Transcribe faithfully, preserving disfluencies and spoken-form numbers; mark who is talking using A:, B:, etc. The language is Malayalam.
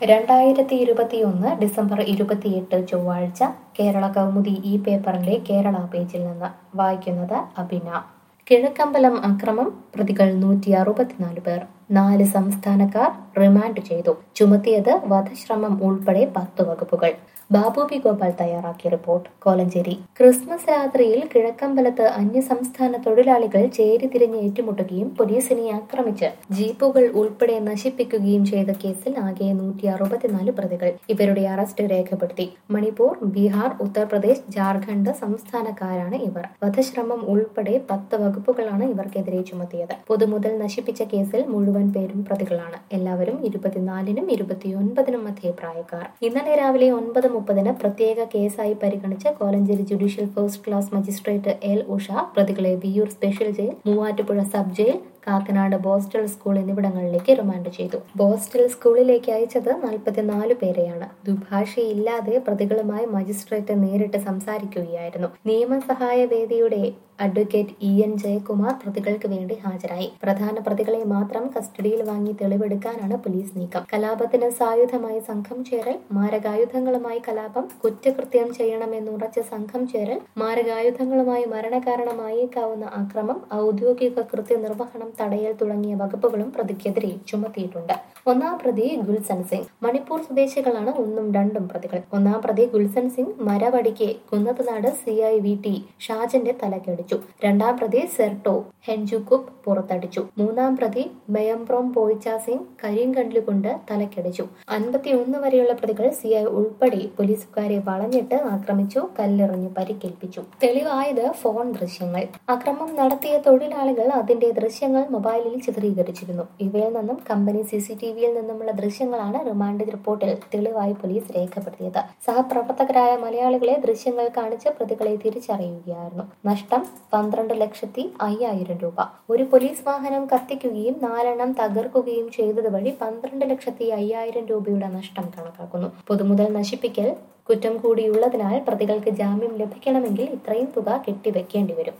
A: രണ്ടായിരത്തി ഇരുപത്തിയൊന്ന് ഡിസംബർ ഇരുപത്തിയെട്ട് ചൊവ്വാഴ്ച കേരള കൗമുദി ഈ പേപ്പറിന്റെ കേരള പേജിൽ നിന്ന് വായിക്കുന്നത് അഭിന. കിഴക്കമ്പലം അക്രമം പ്രതികൾ നൂറ്റി അറുപത്തിനാല് പേർ. നാല് സംസ്ഥാനക്കാർ റിമാൻഡ് ചെയ്തു. ചുമത്തിയത് വധശ്രമം ഉൾപ്പെടെ പത്ത് വകുപ്പുകൾ. ബാബു പി ഗോപാൽ തയ്യാറാക്കിയ റിപ്പോർട്ട്. കോലഞ്ചേരി. ക്രിസ്മസ് രാത്രിയിൽ കിഴക്കമ്പലത്ത് അന്യസംസ്ഥാന തൊഴിലാളികൾ ചേരിതിരിഞ്ഞ് ഏറ്റുമുട്ടുകയും പോലീസിനെ ആക്രമിച്ച് ജീപ്പുകൾ ഉൾപ്പെടെ നശിപ്പിക്കുകയും ചെയ്ത കേസിൽ ആകെ നൂറ്റി അറുപത്തിനാല് പ്രതികൾ. ഇവരുടെ അറസ്റ്റ് രേഖപ്പെടുത്തി. മണിപ്പൂർ, ബീഹാർ, ഉത്തർപ്രദേശ്, ജാർഖണ്ഡ് സംസ്ഥാനക്കാരാണ് ഇവർ. വധശ്രമം ഉൾപ്പെടെ പത്ത് വകുപ്പുകളാണ് ഇവർക്കെതിരെ ചുമത്തിയത്. പൊതുമുതൽ നശിപ്പിച്ച കേസിൽ മുഴുവൻ പേരും പ്രതികളാണ്. എല്ലാവരും ഇരുപത്തിനാലിനും ഇരുപത്തിയൊൻപതിനും മധ്യേ പ്രായക്കാർ. ഇന്നലെ രാവിലെ ഒൻപത് മുപ്പതിന് പ്രത്യേക കേസായി പരിഗണിച്ച് Kolenchery judicial first class magistrate L Usha പ്രതികളെ Viyyur special jail, Muvattupuzha sub jail, Kakkanad Borstal school എന്നിവിടങ്ങളിലേക്ക് റിമാൻഡ് ചെയ്തു. ബോസ്റ്റൽ സ്കൂളിലേക്ക് അയച്ചത് നാൽപ്പത്തിനാല് പേരെയാണ്. ദുഭാഷയില്ലാതെ പ്രതികളുമായി മജിസ്ട്രേറ്റ് നേരിട്ട് സംസാരിക്കുകയായിരുന്നു. നിയമസഹായ വേദിയുടെ അഡ്വക്കേറ്റ് ഇ എൻ ജയകുമാർ പ്രതികൾക്ക് വേണ്ടി ഹാജരായി. പ്രധാന പ്രതികളെ മാത്രം കസ്റ്റഡിയിൽ വാങ്ങി തെളിവെടുക്കാനാണ് പോലീസ് നീക്കം. കലാപത്തിന് സായുധമായി സംഘം ചേരൽ, മാരകായുധങ്ങളുമായി കലാപം, കുറ്റകൃത്യം ചെയ്യണമെന്നുറച്ച സംഘം ചേരൽ, മാരകായുധങ്ങളുമായി മരണകാരണമായേക്കാവുന്ന അക്രമം, ഔദ്യോഗിക കൃത്യനിർവഹണം തടയൽ തുടങ്ങിയ വകുപ്പുകളും പ്രതിക്കെതിരെ ചുമത്തിയിട്ടുണ്ട്. ഒന്നാം പ്രതി ഗുൽസൻ സിംഗ്. മണിപ്പൂർ സ്വദേശികളാണ് ഒന്നും രണ്ടും പ്രതികൾ. ഒന്നാം പ്രതി ഗുൽസൻ സിംഗ് മരവടിക്ക് Kunnathunad C I V T ഷാജന്റെ തലക്കടിച്ചു. രണ്ടാം പ്രതി സെർട്ടോ ഹെൻജുകുപ്പ് പുറത്തടിച്ചു. മൂന്നാം പ്രതി മെയംബ്രോം പോയിച്ച സിംഗ് കരിങ്കല്ലുകൊണ്ട് തലക്കടിച്ചു. അൻപത്തിയൊന്ന് വരെയുള്ള പ്രതികൾ സി ഐ ഉൾപ്പെടെ പോലീസുകാരെ വളഞ്ഞിട്ട് ആക്രമിച്ചു, കല്ലെറിഞ്ഞു പരിക്കേൽപ്പിച്ചു. തെളിവായത് ഫോൺ ദൃശ്യങ്ങൾ. അക്രമം നടത്തിയ തൊഴിലാളികൾ അതിന്റെ ദൃശ്യങ്ങൾ മൊബൈലിൽ ചിത്രീകരിച്ചിരുന്നു. ഇവയിൽ നിന്നും കമ്പനി സി സി ടി വിയിൽ നിന്നുമുള്ള ദൃശ്യങ്ങളാണ് റിമാൻഡ് റിപ്പോർട്ടിൽ തെളിവായി പോലീസ് രേഖപ്പെടുത്തിയത്. സഹപ്രവർത്തകരായ മലയാളികളെ ദൃശ്യങ്ങൾ കാണിച്ച് പ്രതികളെ തിരിച്ചറിയുകയായിരുന്നു. നഷ്ടം പന്ത്രണ്ട് ലക്ഷത്തി അയ്യായിരം രൂപ. ഒരു പോലീസ് വാഹനം കത്തിക്കുകയും നാലെണ്ണം തകർക്കുകയും ചെയ്തത് വഴി പന്ത്രണ്ട് ലക്ഷത്തി അയ്യായിരം രൂപയുടെ നഷ്ടം കണക്കാക്കുന്നു. പൊതുമുതൽ നശിപ്പിക്കൽ കുറ്റം കൂടിയുള്ളതിനാൽ പ്രതികൾക്ക് ജാമ്യം ലഭിക്കണമെങ്കിൽ ഇത്രയും തുക കെട്ടിവെക്കേണ്ടി വരും.